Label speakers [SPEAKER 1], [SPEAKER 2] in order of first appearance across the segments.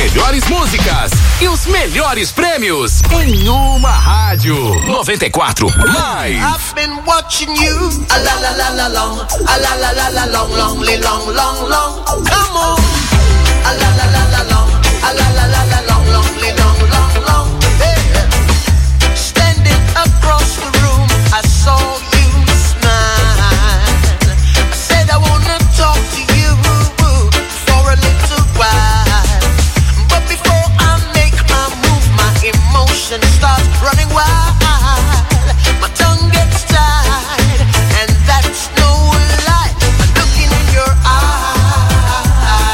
[SPEAKER 1] melhores músicas e os melhores prêmios em uma rádio. 94 Live.
[SPEAKER 2] I've been watching you a la la la la long, a la la la la long, long, long, long. Come on, a la la la la long, a la la la la long, long, long. Hey. Standing across the room, I saw you smile. I said I wanna talk to you for a little while, but before I make my move, my emotion starts running wild. My tongue gets tied, and that's no lie. I'm looking in your eyes.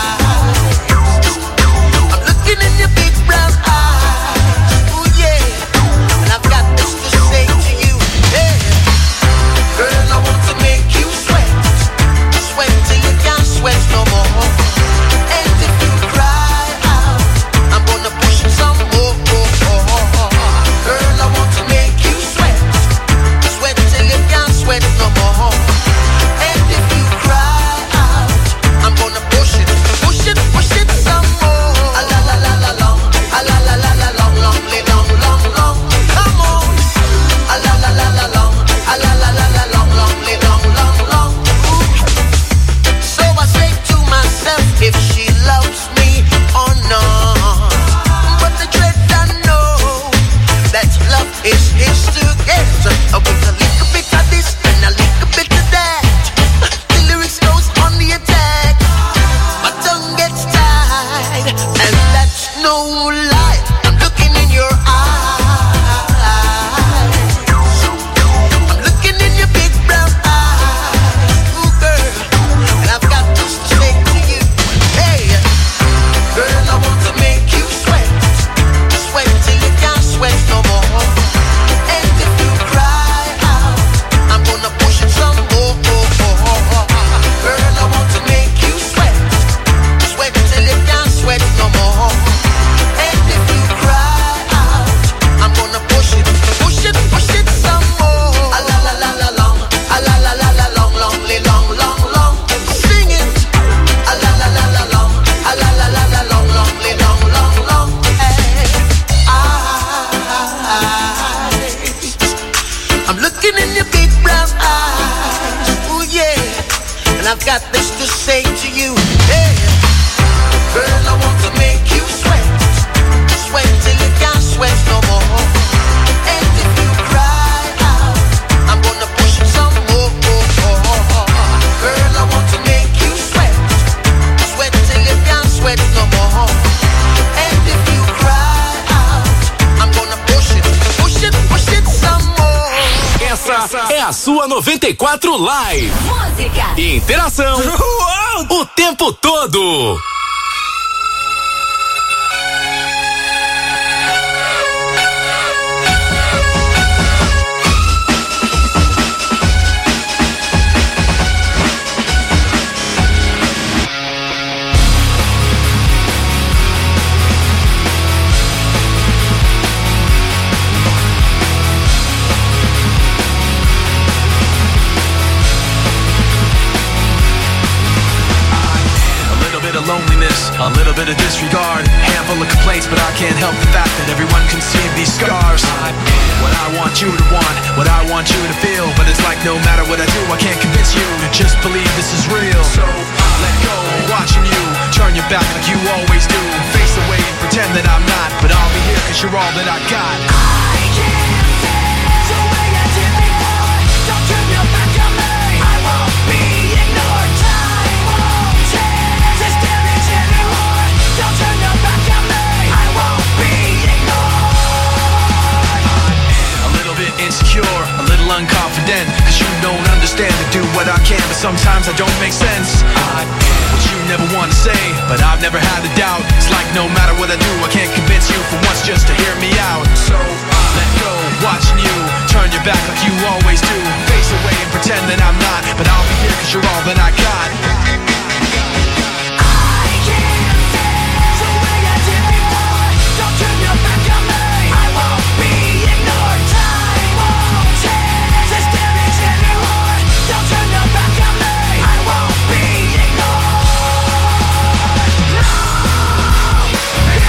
[SPEAKER 2] I'm looking in your big brown eyes. Ooh yeah, and I've got this to say to you. Yeah, girl, I want to make you sweat, sweat till you can't sweat no more. And if you cry out, I'm gonna push it some more. Girl, I want to make you sweat, sweat till you can't sweat no more. And if you cry out, I'm gonna push it some more. A la la la la long, a la la la la long, long. Come on, a la la la la long, a la la la la long, long. So I say to myself, if she loves me or not, but the dread I know that love is his to get. With a little bit of this and a little bit of that, the lyrics goes on the attack. My tongue gets tied, and that's no lie. I'm looking in your eyes. I'm looking in your big brown eyes. Ooh, girl, and I've got this to say to you. Hey, girl, I want to make you sweat, sweat till you can't sweat no more. And if you cry out, I'm gonna push it some more. Girl, I want to make you sweat, sweat till you can't sweat no more. And if you cry out, I'm gonna push it some more. A la la la la long, a la la la la long, long. Sing it. A la la la la long, a la la la la long, long. Hey, I'm looking in your big brown eyes. Ooh yeah, and I've got this to say to you. Hey, girl, I want to make you sweat, sweat till you can't sweat no more. And if you cry out, I'm gonna push it some more. Girl, I want to make you sweat, sweat till you can't sweat no more. And if you cry out, I'm gonna push it some more.
[SPEAKER 1] Essa é a sua 94 Live.
[SPEAKER 3] Música,
[SPEAKER 1] Interação o tempo todo.
[SPEAKER 4] Loneliness, a little bit of disregard, handful of complaints, but I can't help the fact that everyone can see these scars. What I want you to want, what I want you to feel, but it's like no matter what I do, I can't convince you to just believe this is real. So let go, watching you turn your back like you always do, face away and pretend that I'm not, but I'll be here 'cause you're all that I got. I can't stand the way I did before. Don't turn your back on me. I won't be ignored. Time won't change this damage anymore. Don't turn your back on me. I won't be ignored. A little bit insecure, a little unconfident, 'cause you don't understand to do what I can, but sometimes I don't make sense. What you never want to say, but I've never had a doubt. It's like no matter what I do, I can't convince you for once just to hear me out. So let go, watching you turn your back like you always do, face away and pretend that I'm not, but I'll be here 'cause you're all that I got. I can't stand the way I did before. Don't turn your back on me. I won't be ignored. Time won't change this damage anymore. Don't turn your back on me. I won't be ignored. No.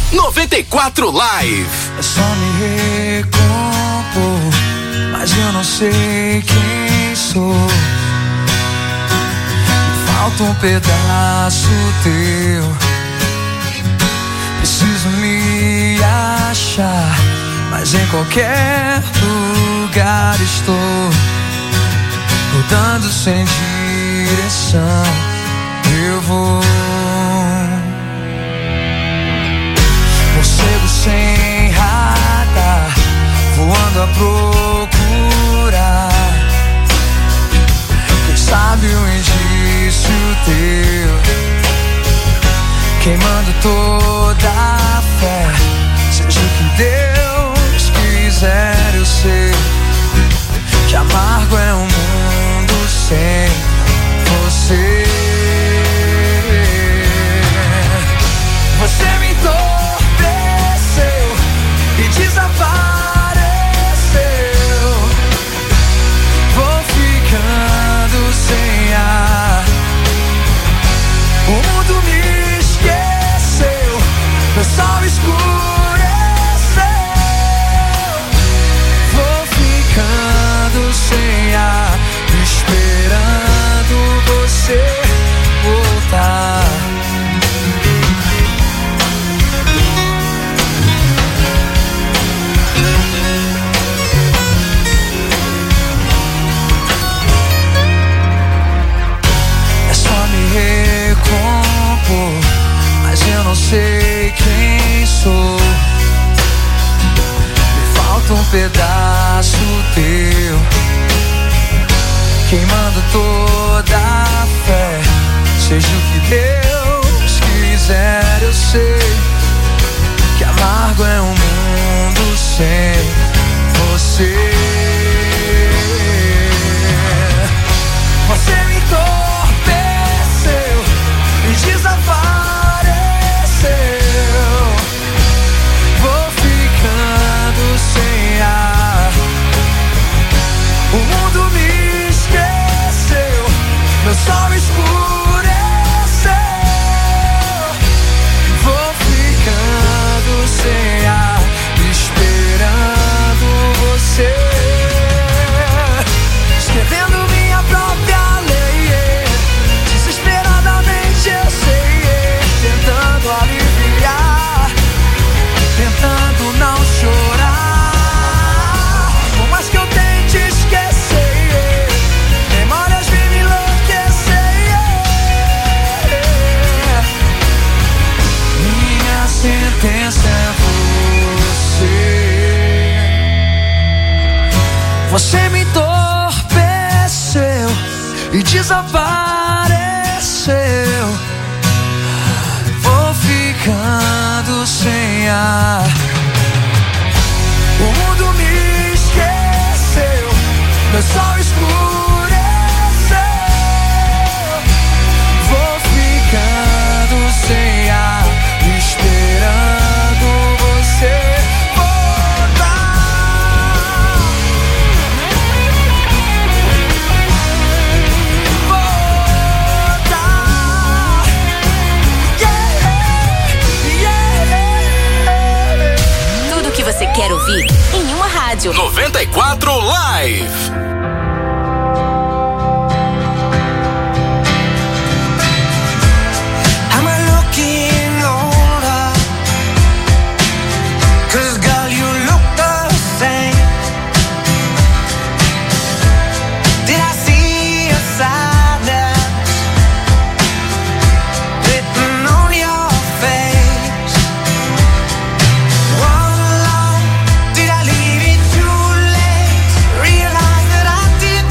[SPEAKER 1] 94 Live.
[SPEAKER 3] É só me recompor, mas eu não sei quem sou. Me falta um pedaço teu. Preciso me achar, mas em qualquer lugar estou. Rodando sem direção, eu vou. Morcego sem radar, voando a procurar. Quem sabe um indício teu, queimando toda a fé. Seja o que Deus quiser, eu sei que amargo é um mundo sem você. Você me entorpeceu e desapareceu. Vou ficando sem ar. O mundo me esqueceu, meu sol escureceu. Vou ficando sem ar, esperando você voltar. É só me recompor, mas eu não sei quem sou. Me falta um pedaço teu, queimando toda a fé. Seja o que Deus quiser, eu sei que amargo é um mundo sem você. Você me entorpeceu e desapareceu. Vou ficando sem ar. O mundo me esqueceu, meu sol escureceu. Vou ficando sem ar, esperando você. Escrevendo minha própria lei, desesperadamente eu sei, tentando aliviar, tentando não chorar. Por mais que eu tente esquecer, memórias vêm me enlouquecer. Minha sentença é você. Você me entorpeceu e desapareceu. Vou ficando sem ar. O mundo me esqueceu, meu sol escureceu. Vou ficando sem ar, esperando você voltar. Voltar. Yeah, yeah.
[SPEAKER 5] Tudo que você quer ouvir em uma rádio.
[SPEAKER 1] 94 Live.
[SPEAKER 3] Am I looking older? 'Cause girl, you look the same. Did I see your sadness written on your face? All alone, did I leave it too late? Realize that I did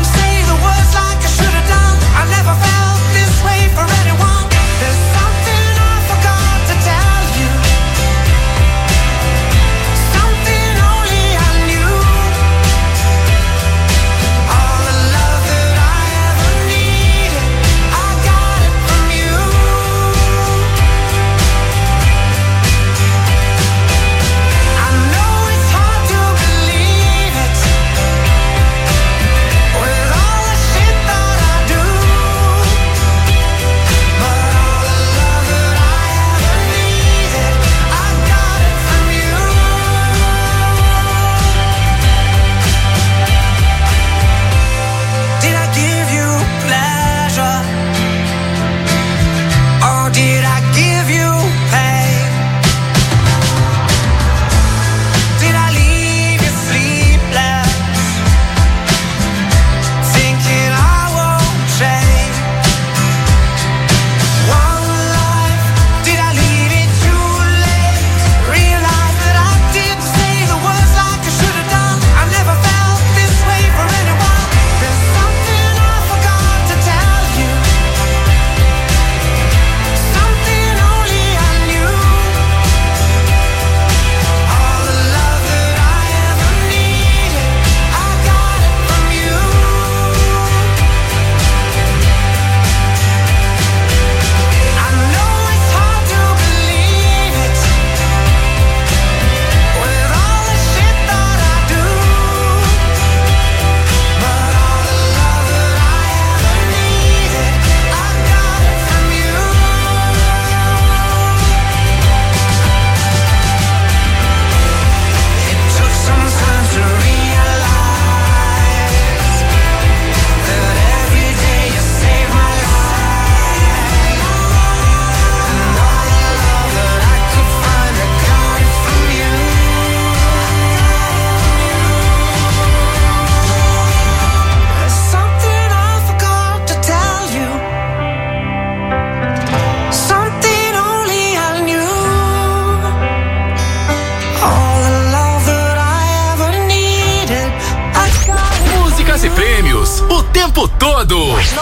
[SPEAKER 1] tempo todo.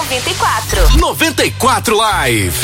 [SPEAKER 5] 94
[SPEAKER 1] Live.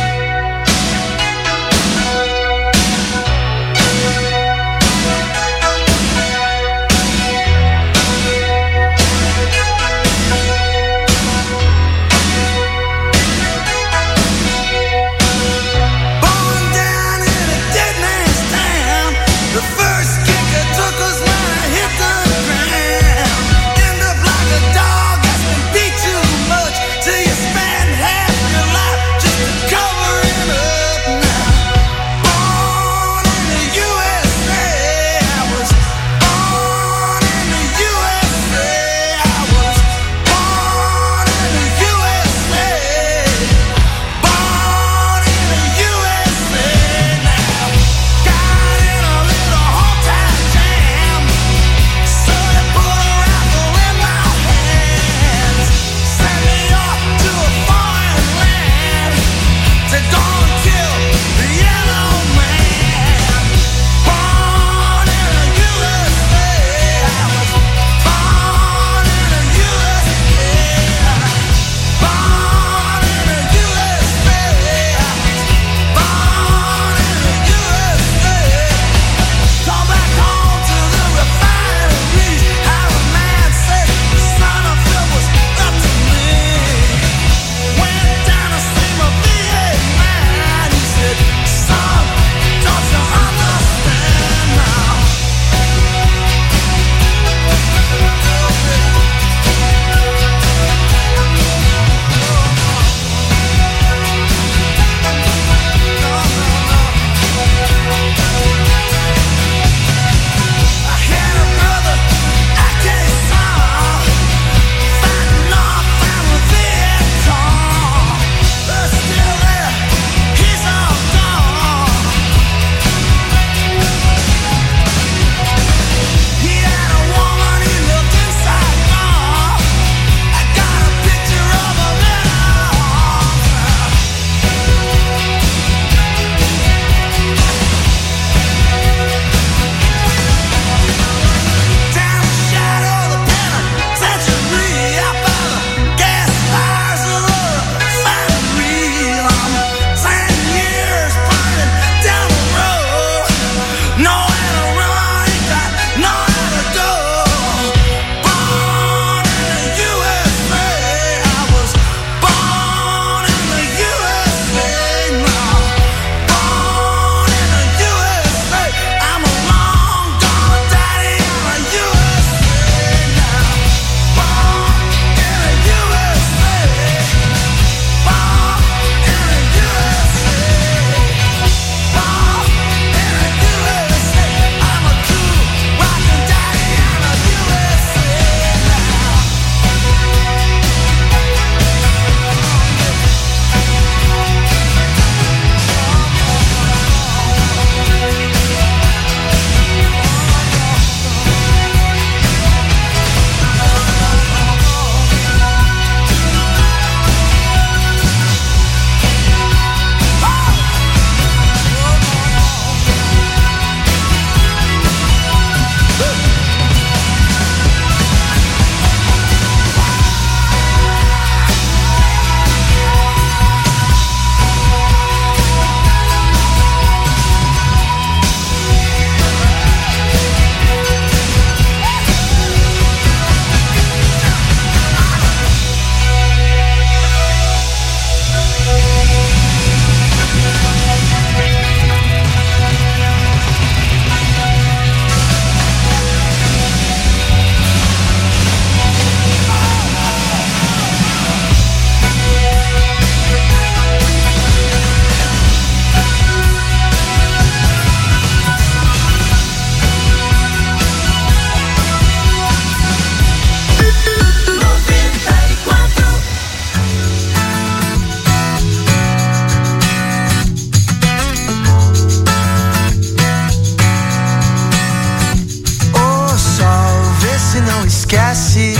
[SPEAKER 3] esquece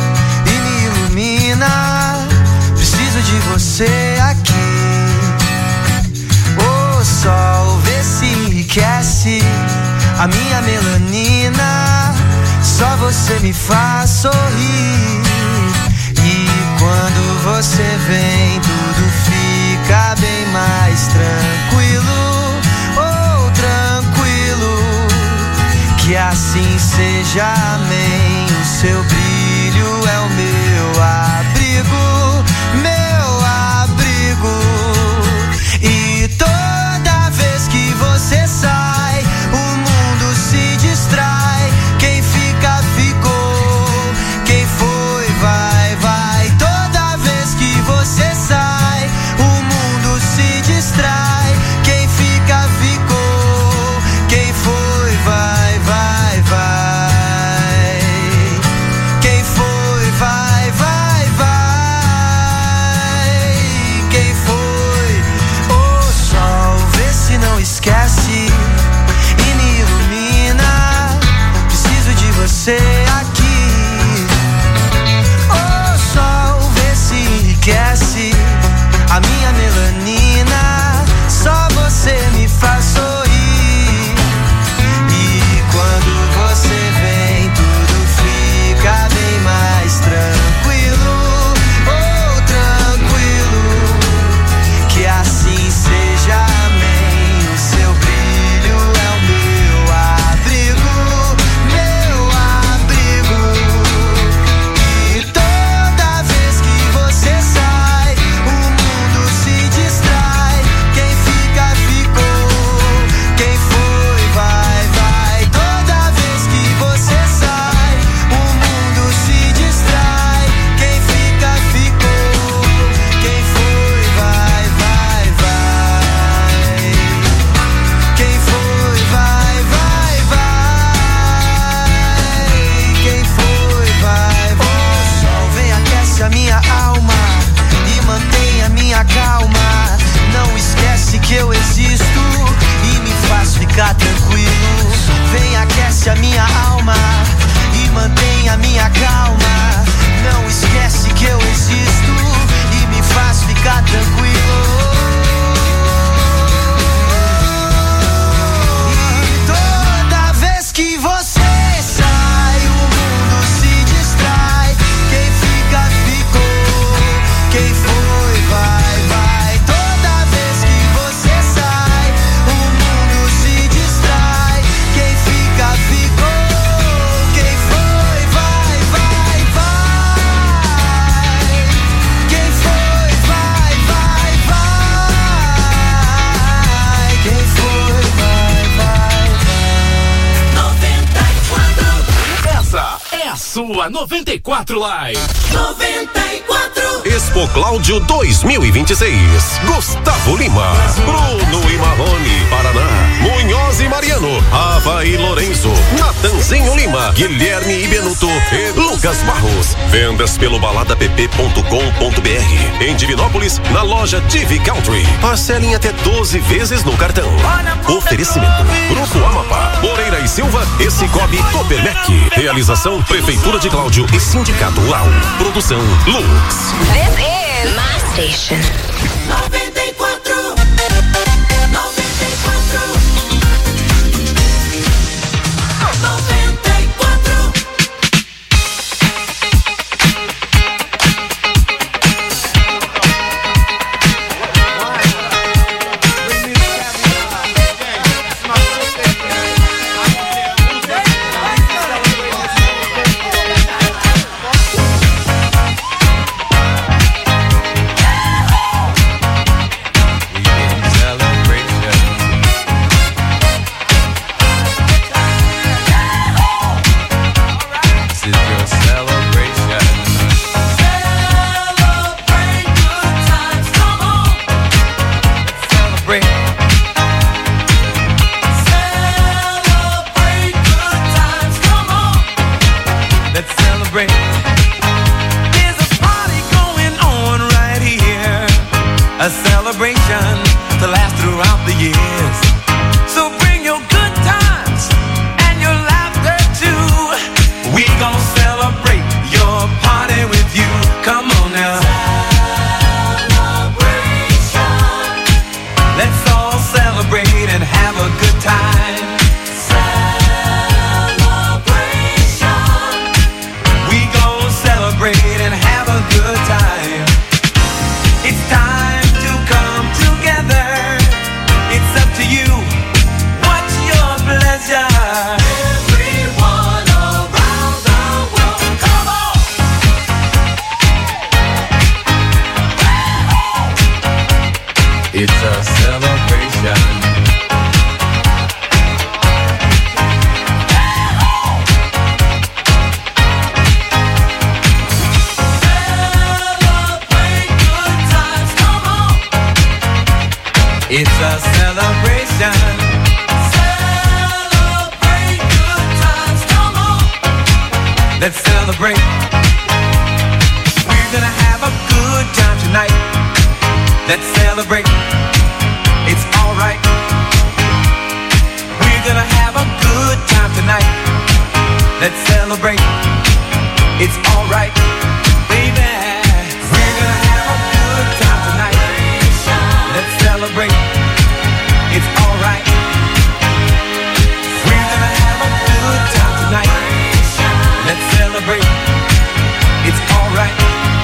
[SPEAKER 3] e me ilumina. Preciso de você aqui. O sol vê se enriquece a minha melanina. Só você me faz sorrir. E você vem, tudo fica bem mais tranquilo. Oh, tranquilo, que assim seja, amém. O seu brilho é o meu abrigo, meu abrigo. E toda vez que você sai, o mundo se distrai. Quem fica, ficou. Quem foi, vai, vai. Toda vez que você sai, o mundo se distrai. Quem fica, ficou. Quem foi, vai, vai, vai. Quem foi, vai, vai, vai. Quem foi? O sol, vê se não esquece e me ilumina. Preciso de você aqui. O sol, vê se enriquece a minha melanina. Só você me faz sorrir. E quando você vem, tudo fica bem mais tranquilo. Oh, tranquilo, que assim seja, amém. O seu brilho é o meu abrigo, meu abrigo. E toda vez que você sai, o mundo se distrai. Quem fica, ficou. Quem foi, vai, vai. Toda vez que você sai, o mundo se distrai. Quem fica, ficou. Quem foi, vai, vai, vai. Quem foi, vai, vai, vai. Quem foi, vai, vai. O sol vem, aquece a minha alma e mantém a minha calma. Não esquece que eu existo e me faz ficar tranquilo. Vem, aquece a minha alma e mantém a minha calma. Não esquece que eu existo e me faz ficar tranquilo. E toda vez que você sai, o mundo se distrai. Quem fica, ficou. Quem foi, vai, vai. Toda vez que você sai, o mundo se distrai. Quem fica, ficou. Quem foi, vai, vai, vai. Quem foi, vai, vai, vai. Quem foi, vai, vai, vai.
[SPEAKER 1] 94. Essa é a sua 94 Live.
[SPEAKER 2] 94.
[SPEAKER 6] Expo Cláudio 2026. Gustavo Lima, Bruno e Marrone, Paraná, Munhoz e Mariano, Ava e Lorenzo, Natanzinho Lima, Guilherme e Benuto e Lucas Barros. Vendas pelo baladapp.com.br. Em Divinópolis, na loja TV Country. Parcelem até 12 vezes no cartão. Oferecimento: Grupo Amapá, Moreira e Silva e Cicobi Copermec. Realização: Prefeitura de Cláudio e Sindicato UAU. Produção: Lux.
[SPEAKER 5] This is my station.
[SPEAKER 2] 94. 94. 94.
[SPEAKER 3] A celebration to last throughout the years. So bring your good times and your laughter too. We gon' celebrate your party with you. Come on now. Celebration. Let's all celebrate and have a good time. Celebration. We gon' celebrate and have a good time. It's a celebration. Celebrate good times, come on. Let's celebrate. We're gonna have a good time tonight. Let's celebrate. It's alright. We're gonna have a good time tonight. Let's celebrate. It's alright, baby. We're gonna have a good time tonight. Let's celebrate. It's alright. We're gonna have a good time tonight. Let's celebrate. It's alright.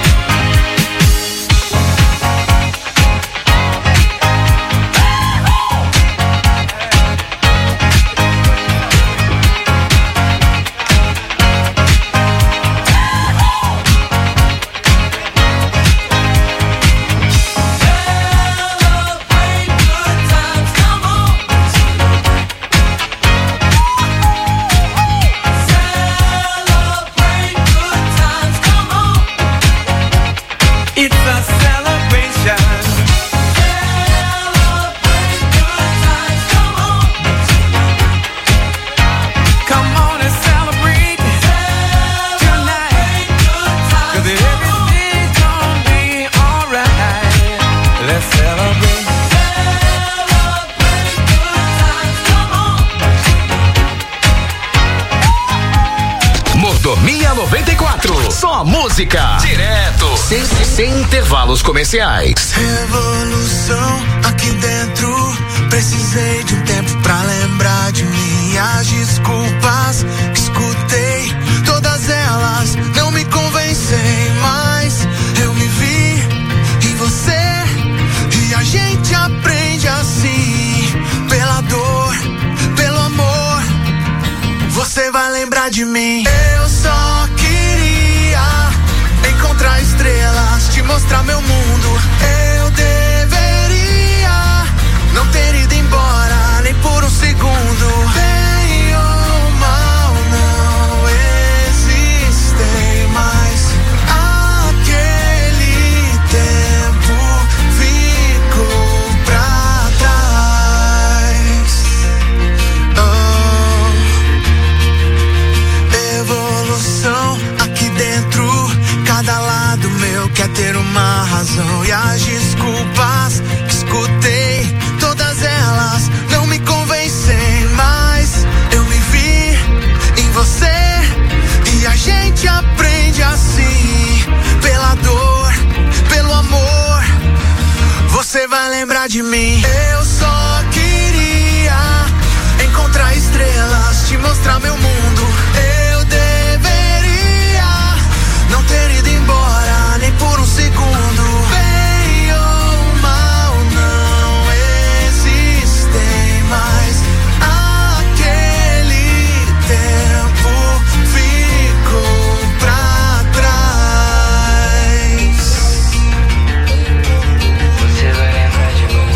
[SPEAKER 1] Mordomia 94. Só música. Direto. Sem intervalos comerciais.
[SPEAKER 7] Revolução aqui dentro. Precisei de um tempo pra lembrar de minhas desculpas que escutei. Todas elas não me convencem mais. Eu me vi em você e a gente aprende assim. Pela dor, pelo amor. Você vai lembrar de mim. Eu só queria encontrar estrelas, te mostrar meu mundo. Eu deveria não ter ido embora nem por um segundo. Bem ou mal não existem mais. Aquele tempo ficou pra trás. Evolução aqui dentro. Cada lado meu quer ter uma razão. E as desculpas que escutei, todas elas não me convencem mais. Eu me vi em você e a gente aprende assim. Pela dor, pelo amor. Você vai lembrar de mim. Eu só queria encontrar estrelas, te mostrar meu mundo. Eu deveria não ter ido embora nem por um segundo. Bem ou mal não existem mais. Aquele tempo ficou pra trás. Você vai lembrar de mim.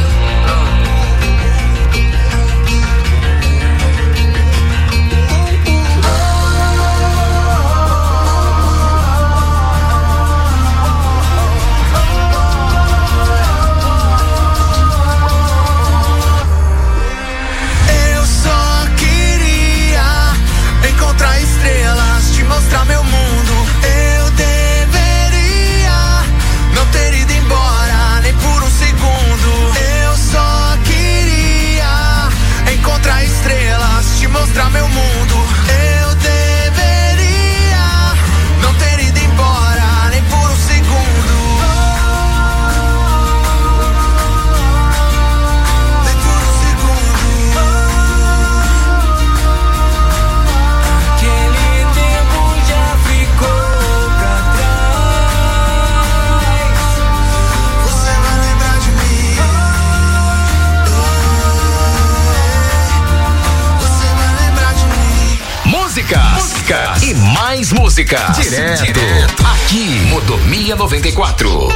[SPEAKER 7] Eu só queria encontrar estrelas, te mostrar meu mundo. Eu deveria não ter ido embora nem por um segundo. Eu só queria encontrar estrelas, te mostrar meu mundo. Eu deveria não ter ido embora nem por um segundo. Nem por um segundo. Aquele tempo já ficou pra trás. Você vai lembrar de mim. Você vai lembrar de mim.
[SPEAKER 1] Músicas e mais músicas. Direto. Aqui, Mordomia 94.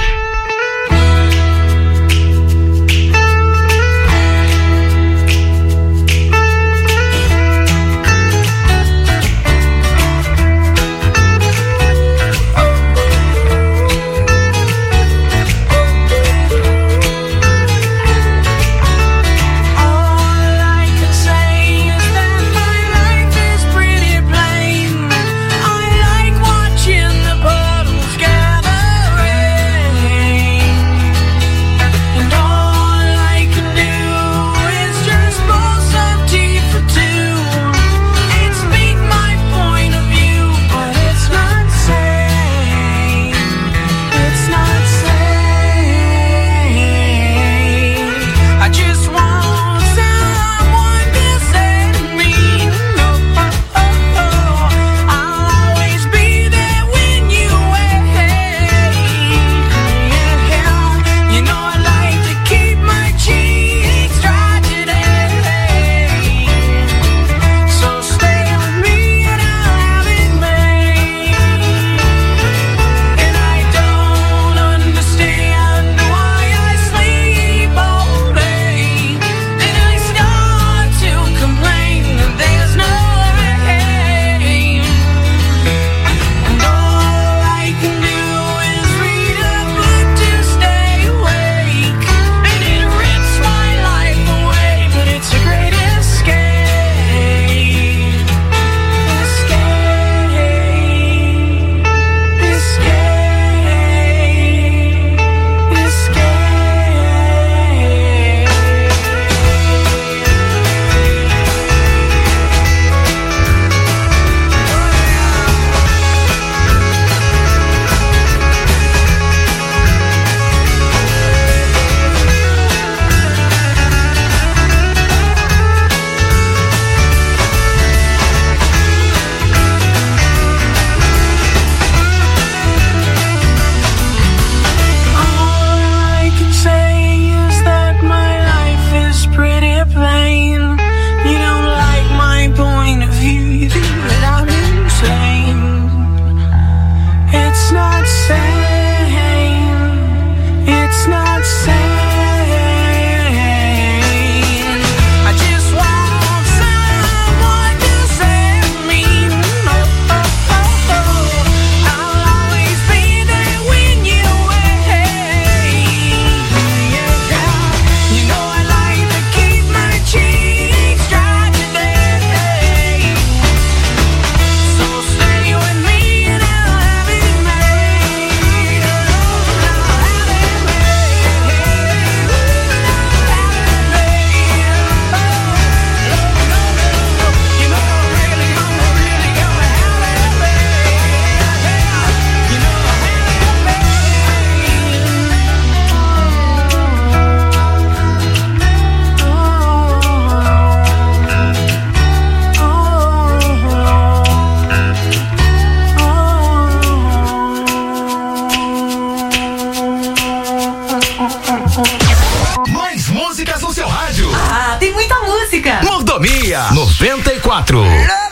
[SPEAKER 1] 94.